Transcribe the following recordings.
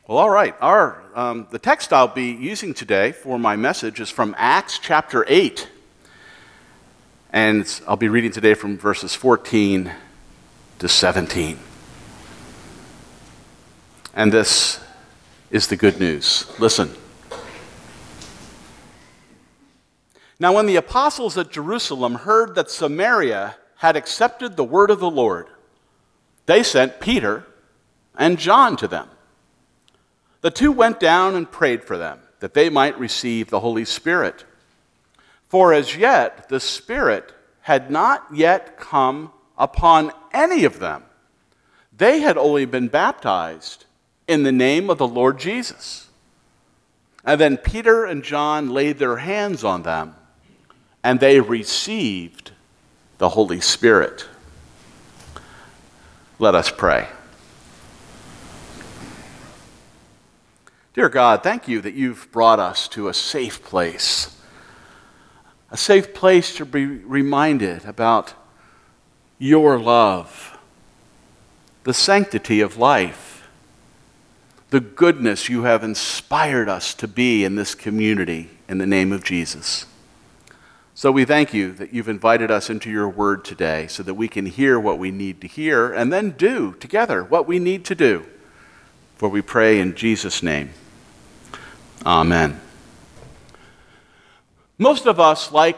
Well, all right. The text I'll be using today for my message is from Acts chapter 8. And I'll be reading today from verses 14 to 17. And this is the good news. Listen. Now, when the apostles at Jerusalem heard that Samaria had accepted the word of the Lord, they sent Peter and John to them. The two went down and prayed for them, that they might receive the Holy Spirit. For as yet the Spirit had not yet come upon any of them. They had only been baptized in the name of the Lord Jesus. And then Peter and John laid their hands on them, and they received the Holy Spirit. Let us pray. Dear God, thank you that you've brought us to a safe place to be reminded about your love, the sanctity of life, the goodness you have inspired us to be in this community in the name of Jesus. So we thank you that you've invited us into your word today so that we can hear what we need to hear and then do together what we need to do. For we pray in Jesus' name. Amen. Most of us like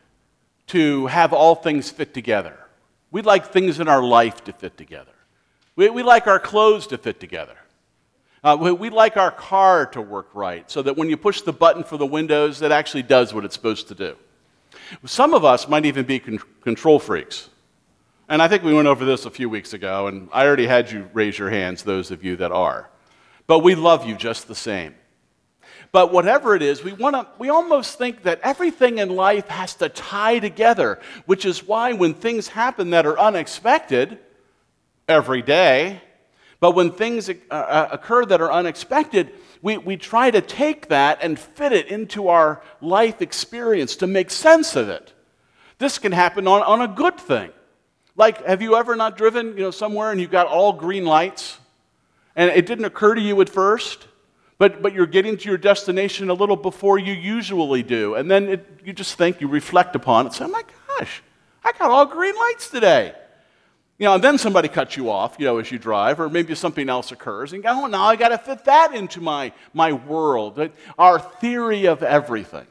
to have all things fit together. We like things in our life to fit together. We like our clothes to fit together. We like our car to work right so that when you push the button for the windows, it actually does what it's supposed to do. Some of us might even be control freaks. And I think we went over this a few weeks ago, and I already had you raise your hands, those of you that are. But we love you just the same. But whatever it is, we almost think that everything in life has to tie together, which is why when things happen that are unexpected every day, but when things occur that are unexpected, we try to take that and fit it into our life experience to make sense of it. This can happen on a good thing. Like, have you ever not driven somewhere and you got all green lights, and it didn't occur to you at first? But you're getting to your destination a little before you usually do. And then you just think, you reflect upon it, say, oh my gosh, I got all green lights today. And then somebody cuts you off, as you drive, or maybe something else occurs. And you go, oh, now I got to fit that into my world, our theory of everything.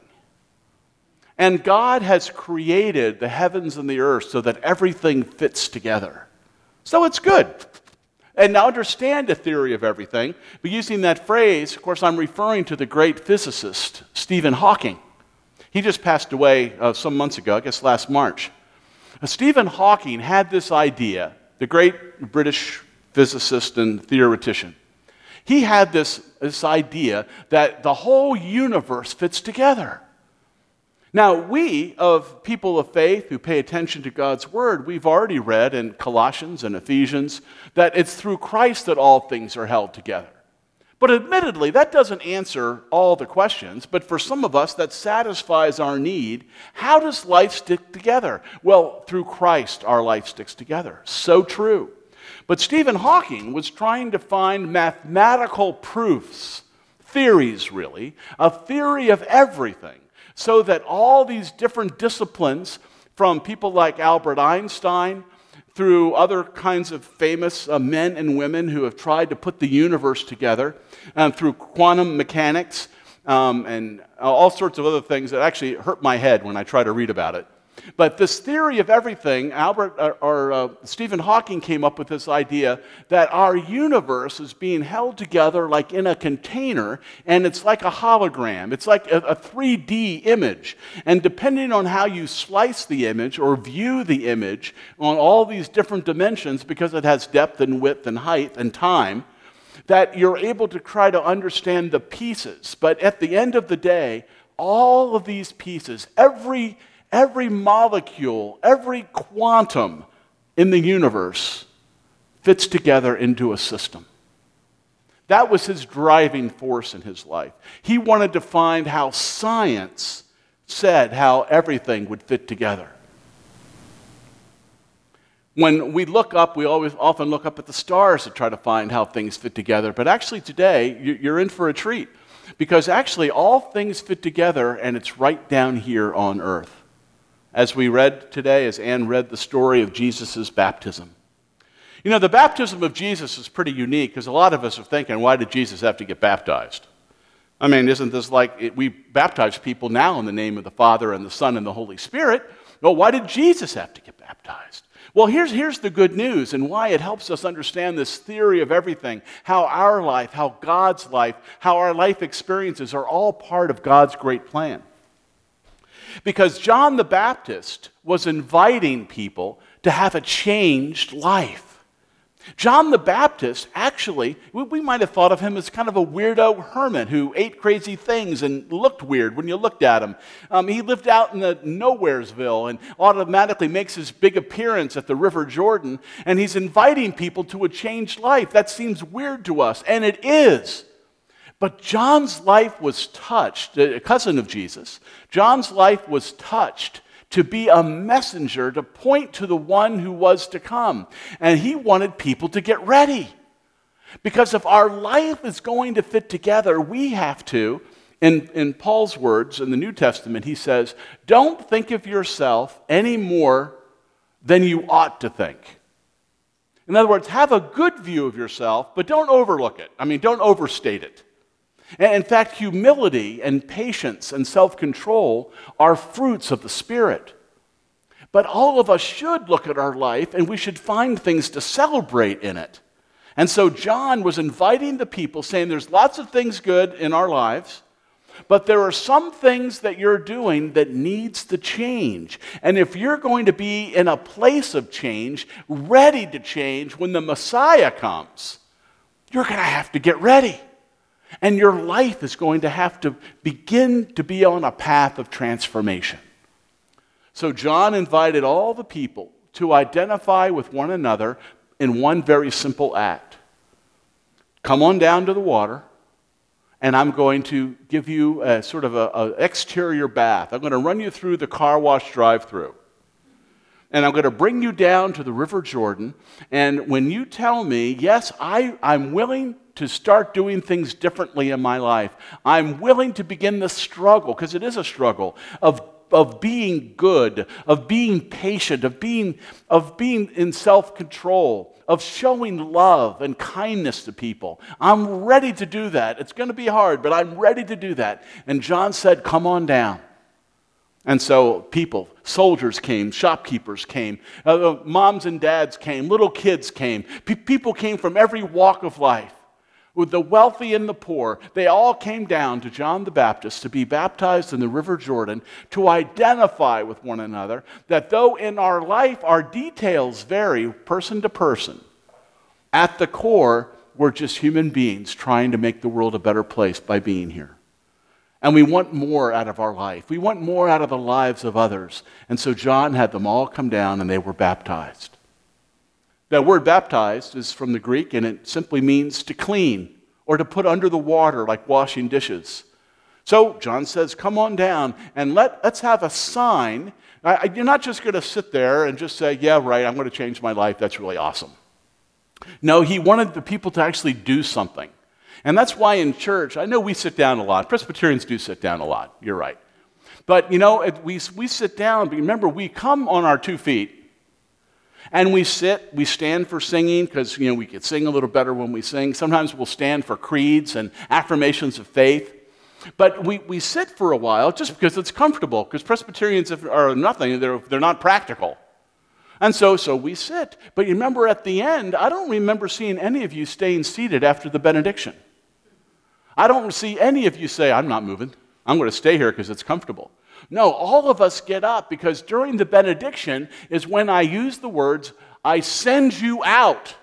And God has created the heavens and the earth so that everything fits together. So it's good. And now understand the theory of everything. But using that phrase, of course, I'm referring to the great physicist, Stephen Hawking. He just passed away some months ago, I guess last March. Stephen Hawking had this idea, the great British physicist and theoretician. He had this idea that the whole universe fits together. Now, we, of people of faith who pay attention to God's Word, we've already read in Colossians and Ephesians that it's through Christ that all things are held together. But admittedly, that doesn't answer all the questions, but for some of us, that satisfies our need. How does life stick together? Well, through Christ, our life sticks together. So true. But Stephen Hawking was trying to find mathematical proofs, theories really, a theory of everything, so that all these different disciplines, from people like Albert Einstein through other kinds of famous men and women who have tried to put the universe together, through quantum mechanics and all sorts of other things that actually hurt my head when I try to read about it. But this theory of everything, Stephen Hawking came up with this idea that our universe is being held together like in a container, and it's like a hologram. It's like a 3D image. And depending on how you slice the image or view the image on all these different dimensions, because it has depth and width and height and time, that you're able to try to understand the pieces. But at the end of the day, all of these pieces, every molecule, every quantum in the universe fits together into a system. That was his driving force in his life. He wanted to find how science said how everything would fit together. When we look up, we often look up at the stars to try to find how things fit together. But actually today, you're in for a treat. Because actually all things fit together, and it's right down here on earth. As we read today, as Anne read the story of Jesus' baptism. You know, the baptism of Jesus is pretty unique, because a lot of us are thinking, why did Jesus have to get baptized? I mean, isn't this like we baptize people now in the name of the Father and the Son and the Holy Spirit? Well, why did Jesus have to get baptized? Well, here's the good news and why it helps us understand this theory of everything, how our life, how God's life, how our life experiences are all part of God's great plan. Because John the Baptist was inviting people to have a changed life. John the Baptist, actually, we might have thought of him as kind of a weirdo hermit who ate crazy things and looked weird when you looked at him. He lived out in the Nowheresville and automatically makes his big appearance at the River Jordan, and he's inviting people to a changed life. That seems weird to us, and it is. But John's life was touched, a cousin of Jesus. John's life was touched to be a messenger to point to the one who was to come. And he wanted people to get ready. Because if our life is going to fit together, we have to, in Paul's words in the New Testament, he says, don't think of yourself any more than you ought to think. In other words, have a good view of yourself, but don't overlook it. I mean, don't overstate it. And in fact, humility and patience and self-control are fruits of the Spirit. But all of us should look at our life and we should find things to celebrate in it. And so John was inviting the people, saying there's lots of things good in our lives, but there are some things that you're doing that needs to change. And if you're going to be in a place of change, ready to change when the Messiah comes, you're going to have to get ready. And your life is going to have to begin to be on a path of transformation. So John invited all the people to identify with one another in one very simple act. Come on down to the water, and I'm going to give you a sort of an exterior bath. I'm going to run you through the car wash drive-through. And I'm going to bring you down to the River Jordan, and when you tell me, yes, I'm willing to start doing things differently in my life. I'm willing to begin the struggle, because it is a struggle, of being good, of being patient, of being in self-control, of showing love and kindness to people. I'm ready to do that. It's going to be hard, but I'm ready to do that. And John said, come on down. And so people, soldiers came, shopkeepers came, moms and dads came, little kids came. People came from every walk of life. With the wealthy and the poor, they all came down to John the Baptist to be baptized in the River Jordan, to identify with one another, that though in our life our details vary person to person, at the core, we're just human beings trying to make the world a better place by being here. And we want more out of our life. We want more out of the lives of others. And so John had them all come down and they were baptized. That word baptized is from the Greek, and it simply means to clean or to put under the water like washing dishes. So John says, come on down and let's have a sign. You're not just going to sit there and just say, yeah, right, I'm going to change my life. That's really awesome. No, he wanted the people to actually do something. And that's why in church, I know we sit down a lot. Presbyterians do sit down a lot. You're right. But, you know, we sit down. But remember, we come on our 2 feet. And we stand for singing, because, you know, we could sing a little better when we sing. Sometimes we'll stand for creeds and affirmations of faith. But we sit for a while just because it's comfortable, because Presbyterians are nothing, they're not practical. And so we sit. But you remember at the end, I don't remember seeing any of you staying seated after the benediction. I don't see any of you say, I'm not moving. I'm going to stay here because it's comfortable. No, all of us get up, because during the benediction is when I use the words, I send you out.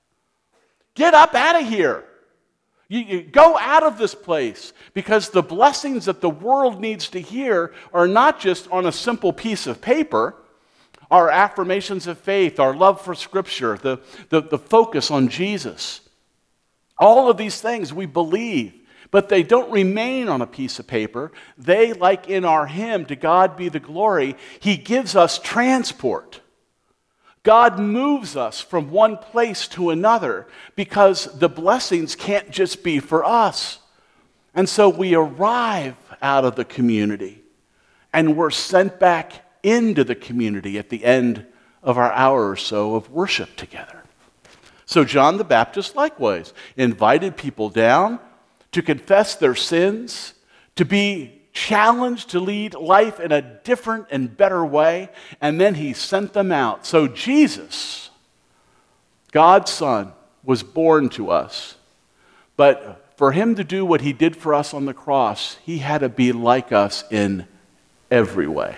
Get up out of here. You go out of this place, because the blessings that the world needs to hear are not just on a simple piece of paper. Our affirmations of faith, our love for Scripture, the focus on Jesus. All of these things we believe. But they don't remain on a piece of paper. They, like in our hymn, To God Be the Glory, He gives us transport. God moves us from one place to another because the blessings can't just be for us. And so we arrive out of the community and we're sent back into the community at the end of our hour or so of worship together. So John the Baptist likewise invited people down to confess their sins, to be challenged to lead life in a different and better way, and then he sent them out. So Jesus, God's Son, was born to us, but for him to do what he did for us on the cross, he had to be like us in every way.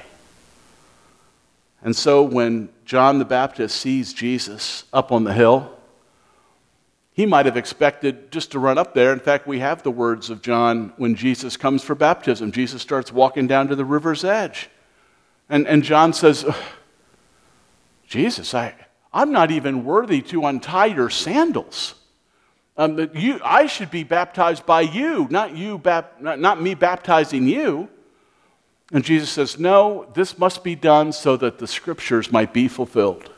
And so when John the Baptist sees Jesus up on the hill, he might have expected just to run up there. In fact, we have the words of John when Jesus comes for baptism. Jesus starts walking down to the river's edge. And John says, Jesus, I'm not even worthy to untie your sandals. I should be baptized by you, not me baptizing you. And Jesus says, no, this must be done so that the scriptures might be fulfilled.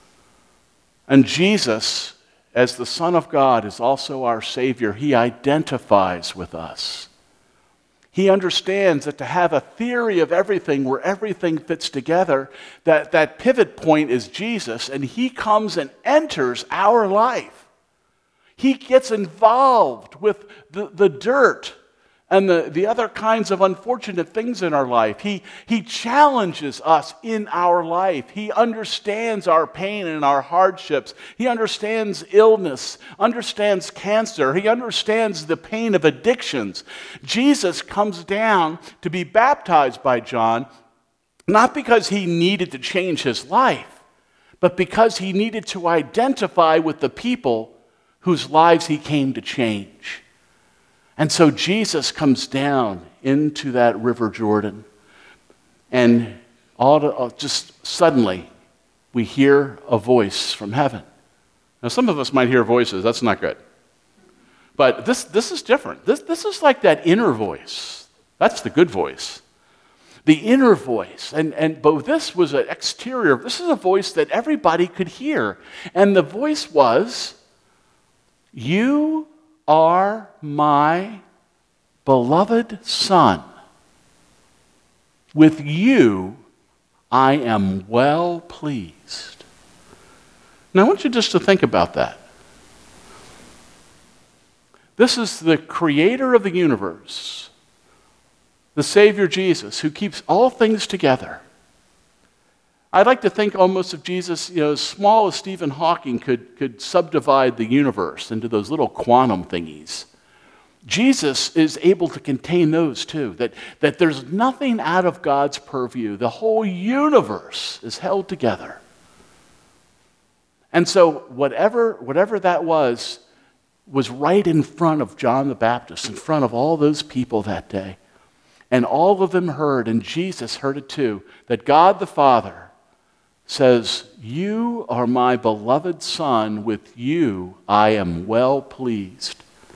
And Jesus, as the Son of God, is also our Savior. He identifies with us. He understands that to have a theory of everything where everything fits together, that pivot point is Jesus, and he comes and enters our life. He gets involved with the dirt and the other kinds of unfortunate things in our life. He challenges us in our life. He understands our pain and our hardships. He understands illness, understands cancer. He understands the pain of addictions. Jesus comes down to be baptized by John, not because he needed to change his life, but because he needed to identify with the people whose lives he came to change. And so Jesus comes down into that river Jordan, and just suddenly we hear a voice from heaven. Now some of us might hear voices, that's not good. But this is different. This is like that inner voice. That's the good voice. The inner voice. But this was an exterior. This is a voice that everybody could hear. And the voice was, "You are my beloved Son. With you I am well pleased." Now I want you just to think about that. This is the creator of the universe, the Savior Jesus, who keeps all things together. I'd like to think almost of Jesus, as small as Stephen Hawking could subdivide the universe into those little quantum thingies. Jesus is able to contain those too, that there's nothing out of God's purview. The whole universe is held together. And so whatever that was right in front of John the Baptist, in front of all those people that day. And all of them heard, and Jesus heard it too, that God the Father says, "You are my beloved Son, with you I am well pleased."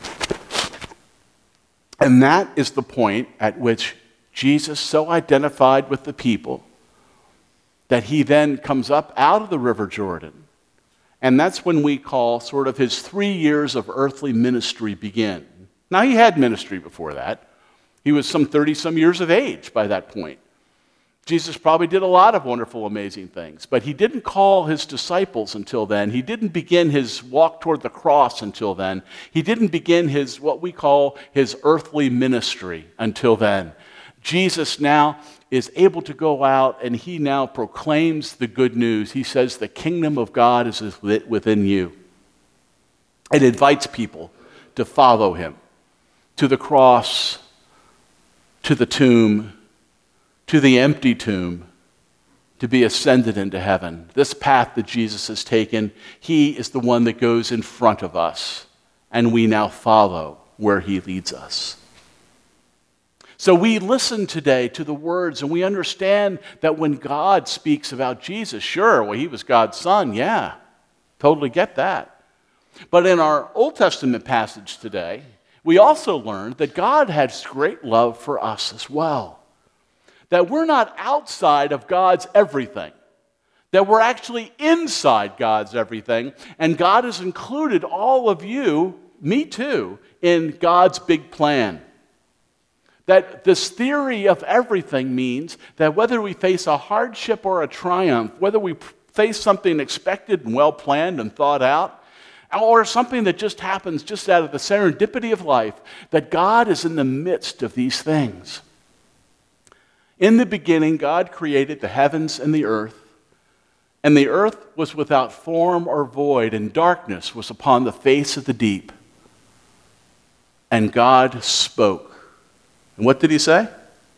And that is the point at which Jesus so identified with the people that he then comes up out of the River Jordan. And that's when we call sort of his 3 years of earthly ministry begin. Now, he had ministry before that. He was some 30-some years of age by that point. Jesus probably did a lot of wonderful, amazing things, but he didn't call his disciples until then. He didn't begin his walk toward the cross until then. He didn't begin his, what we call his earthly ministry until then. Jesus now is able to go out and he now proclaims the good news. He says the kingdom of God is within you. It invites people to follow him to the cross, to the tomb, to the empty tomb, to be ascended into heaven. This path that Jesus has taken, he is the one that goes in front of us, and we now follow where he leads us. So we listen today to the words, and we understand that when God speaks about Jesus, sure, well, he was God's son, yeah, totally get that. But in our Old Testament passage today, we also learned that God has great love for us as well. That we're not outside of God's everything. that we're actually inside God's everything, and God has included all of you, me too, in God's big plan. That this theory of everything means that whether we face a hardship or a triumph, whether we face something expected and well-planned and thought out, or something that just happens just out of the serendipity of life, that God is in the midst of these things. In the beginning, God created the heavens and the earth, and the earth was without form or void, and darkness was upon the face of the deep. And God spoke. And what did he say?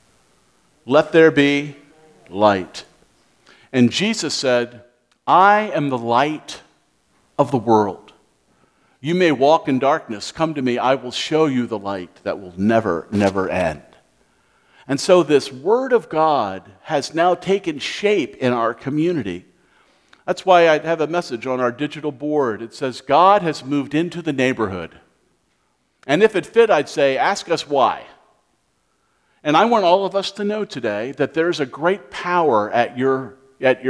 Let there be light. And Jesus said, I am the light of the world. You may walk in darkness. Come to me. I will show you the light that will never, never end. And so this Word of God has now taken shape in our community. That's why I have a message on our digital board. It says, God has moved into the neighborhood. And if it fit, I'd say, ask us why. And I want all of us to know today that there's a great power at your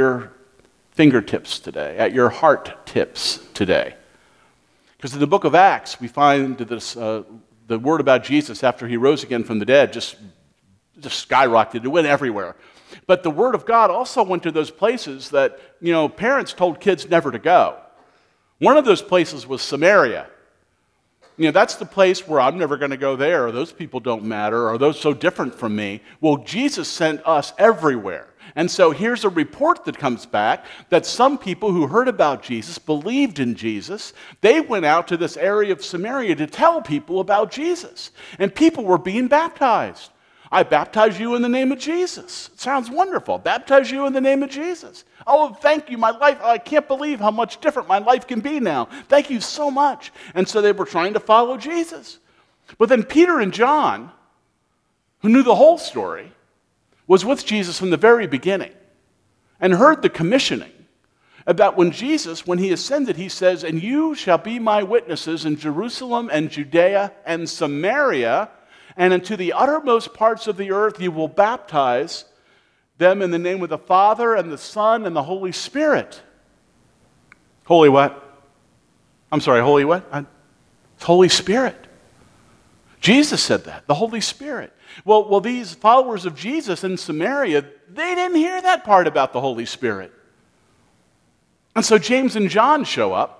fingertips today, at your heart tips today. Because in the book of Acts, we find this, the word about Jesus after he rose again from the dead just skyrocketed. It went everywhere. But the Word of God also went to those places that, parents told kids never to go. One of those places was Samaria. That's the place where I'm never going to go there, or those people don't matter, or those so different from me. Well, Jesus sent us everywhere. And so here's a report that comes back that some people who heard about Jesus, believed in Jesus. They went out to this area of Samaria to tell people about Jesus. And people were being baptized. I baptize you in the name of Jesus. It sounds wonderful. Baptize you in the name of Jesus. Oh, thank you. My life, I can't believe how much different my life can be now. Thank you so much. And so they were trying to follow Jesus. But then Peter and John, who knew the whole story, was with Jesus from the very beginning and heard the commissioning about when Jesus, when he ascended, he says, and you shall be my witnesses in Jerusalem and Judea and Samaria, and into the uttermost parts of the earth you will baptize them in the name of the Father and the Son and the Holy Spirit. Holy what? I'm sorry, holy what? It's Holy Spirit. Jesus said that, the Holy Spirit. Well, these followers of Jesus in Samaria, they didn't hear that part about the Holy Spirit. And so James and John show up.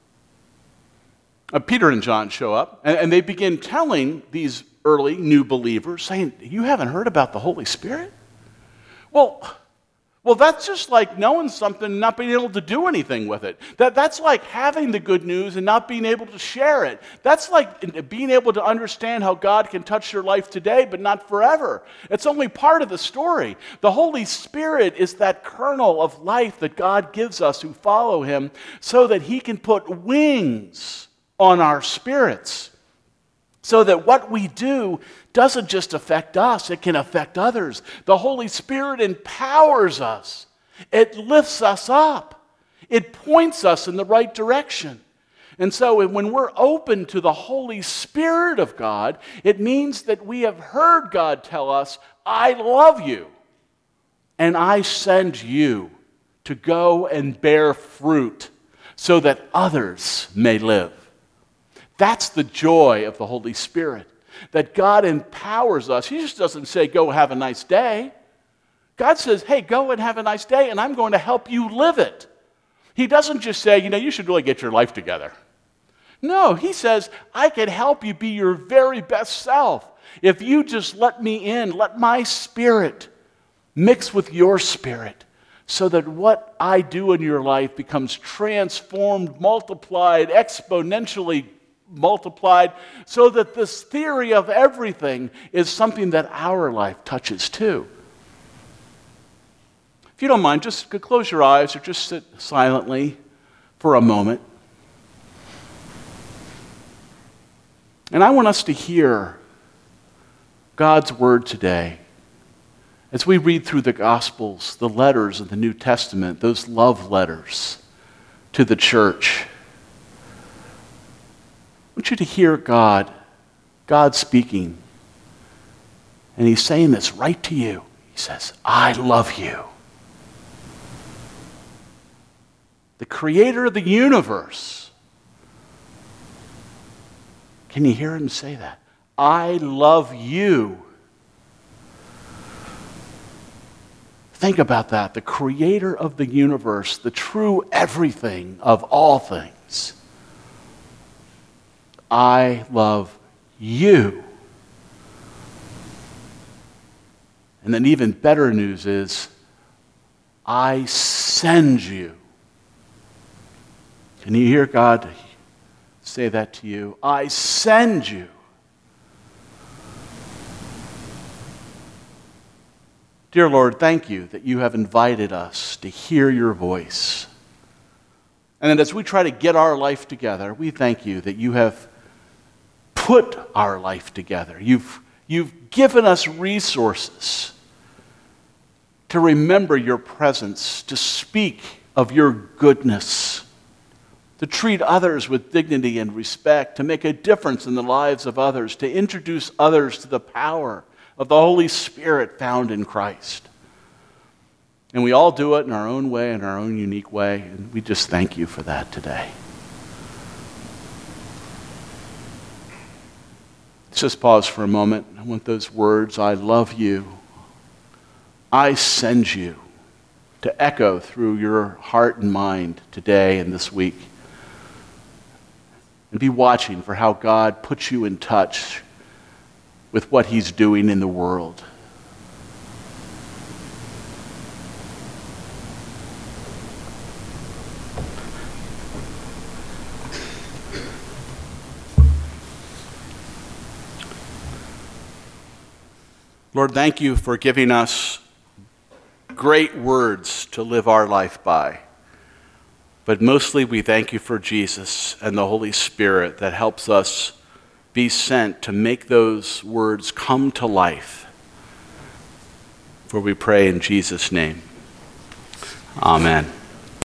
Peter and John show up, and they begin telling these early new believers, saying, you haven't heard about the Holy Spirit? Well, that's just like knowing something and not being able to do anything with it. That's like having the good news and not being able to share it. That's like being able to understand how God can touch your life today, but not forever. It's only part of the story. The Holy Spirit is that kernel of life that God gives us who follow him so that he can put wings on our spirits, so that what we do doesn't just affect us, it can affect others. The Holy Spirit empowers us. It lifts us up. It points us in the right direction. And so when we're open to the Holy Spirit of God, it means that we have heard God tell us, I love you, and I send you to go and bear fruit so that others may live. That's the joy of the Holy Spirit, that God empowers us. He just doesn't say, go have a nice day. God says, hey, go and have a nice day, and I'm going to help you live it. He doesn't just say, you should really get your life together. No, he says, I can help you be your very best self if you just let me in, let my spirit mix with your spirit, so that what I do in your life becomes transformed, multiplied, exponentially multiplied, so that this theory of everything is something that our life touches too. If you don't mind, just close your eyes or just sit silently for a moment. And I want us to hear God's word today. As we read through the Gospels, the letters of the New Testament, those love letters to the church, I want you to hear God speaking. And he's saying this right to you. He says, I love you. the creator of the universe. Can you hear him say that? I love you. Think about that. The creator of the universe, the true everything of all things. I love you. And then even better news is, I send you. Can you hear God say that to you? I send you. Dear Lord, thank you that you have invited us to hear your voice. And that as we try to get our life together, we thank you that you have put our life together. You've given us resources to remember your presence, to speak of your goodness, to treat others with dignity and respect, to make a difference in the lives of others, to introduce others to the power of the Holy Spirit found in Christ. And we all do it in our own way, in our own unique way, and we just thank you for that today. Let's just pause for a moment. I want those words, I love you, I send you, to echo through your heart and mind today and this week. And be watching for how God puts you in touch with what he's doing in the world. Lord, thank you for giving us great words to live our life by. But mostly we thank you for Jesus and the Holy Spirit that helps us be sent to make those words come to life. For we pray in Jesus' name. Amen.